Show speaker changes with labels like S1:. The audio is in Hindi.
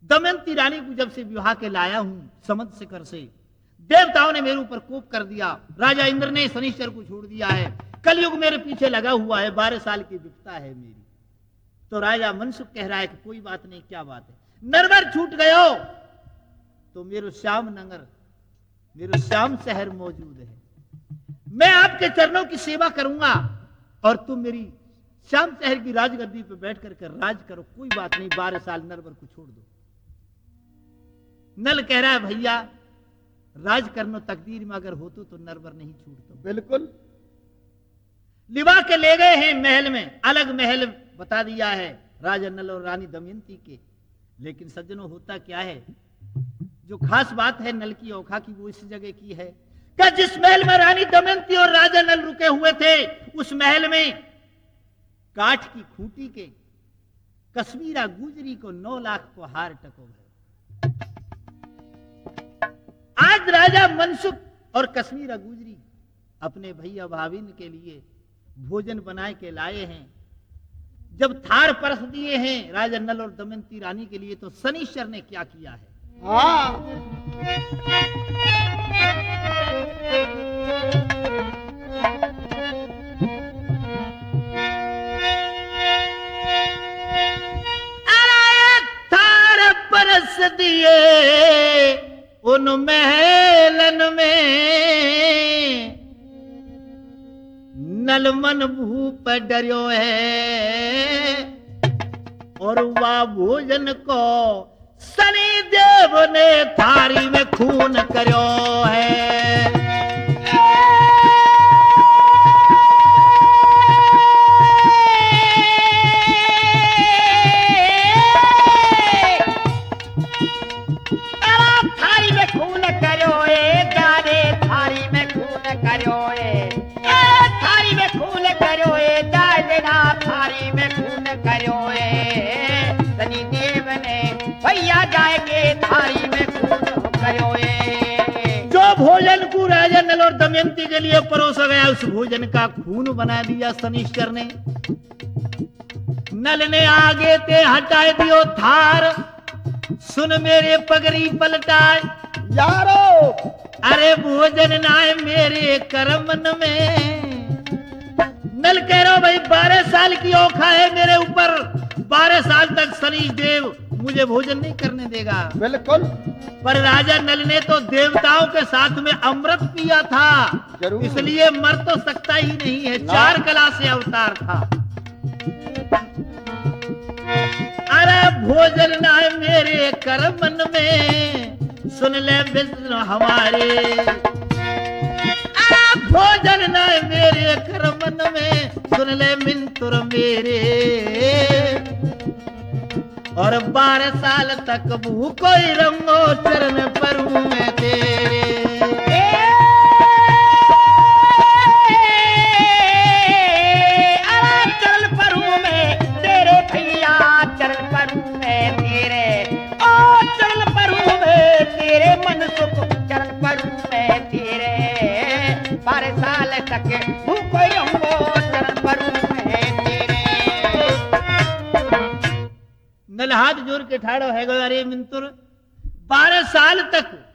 S1: दमयंती रानी को जब से विवाह के लाया हूं समझ से कर से, देवताओं ने मेरे ऊपर कोप कर दिया, राजा इंद्र ने शनिश्चर को छोड़ दिया है, कलयुग मेरे पीछे लगा हुआ है, 12 साल की विपता है मेरी। तो राजा मनसुख कह रहा है कि कोई बात नहीं, क्या बात है, नरवर छूट गयो तो मेरो श्याम नगर, मेरो श्याम शहर मौजूद है, मैं आपके चरणों की सेवा करूंगा और तुम मेरी श्याम शहर की राजगद्दी पर बैठ करके राज करो, कोई बात नहीं, 12 साल नरवर को छोड़ दो। नल कह रहा है भैया राज करनो तकदीर में अगर होतो तो नरवर नहीं छूटतो।
S2: बिल्कुल।
S1: लिवा के ले गए हैं महल में, अलग महल बता दिया है राजा नल और रानी दमयंती के, लेकिन सज्जनों होता क्या है, जो खास बात है नल की औखा की वो इस जगह की है कि जिस महल में रानी दमयंती और राजा नल रुके हुए थे उस महल में काठ की खूंटी के कश्मीरा गुजरी को 9 लाख को हार टको है। आज राजा मनसुख और कश्मीरा गुजरी अपने भैया भाभिन के लिए भोजन बनाए के लाए हैं, जब थार परस दिए हैं राजा नल और दमयंती रानी के लिए, तो शनिश्चर ने क्या किया है। अरे थार परस दिए उन महलन में, नल मन भूप डरियो है और वह भोजन को शनि देव ने थारी में खून करो है। थारी में खून करो ए गाने, थारी में खून करो ए, थारी में खून करो ए दादना, थारी में खून करो ए, शनि देव ने भैया जाएंगे थारी में खून करो ए। जो भोजन को राजा नल और दमयंती के लिए परोसा गया उस भोजन का खून बना दिया शनिश्चर ने। नल ने आगे ते हटाए दियो थार, सुन मेरे पगड़ी पलटाए
S2: यारो,
S1: अरे भोजन ना है मेरे करमन में। नल कह रहा भाई 12 साल की औखा है मेरे ऊपर, 12 साल तक शनि देव मुझे भोजन नहीं करने देगा।
S2: बिल्कुल।
S1: पर राजा नल ने तो देवताओं के साथ में अमृत पिया था,
S2: जरूर।
S1: इसलिए मर तो सकता ही नहीं है, 4 कला से अवतार था। अरे भोजन ना है मेरे करमन में, सुन ले विष्णु हमारे, भोजन ना है मेरे करमन में, सुन ले मिंतुर मेरे, और 12 साल तक भूखो ही रंगो चरण परूं मैं तेरे। चरण परूं मैं तेरे भैया, चरण परूं मैं तेरे, ओ चरण परूं मैं तेरे मनसुख, चरण परूं मैं तेरे, 12 साल तक भूखो ही रंगो चरण परूं मैं तेरे। नल हाथ जोड़ के ठाड़ो है गो, अरे मिंतुर 12 साल तक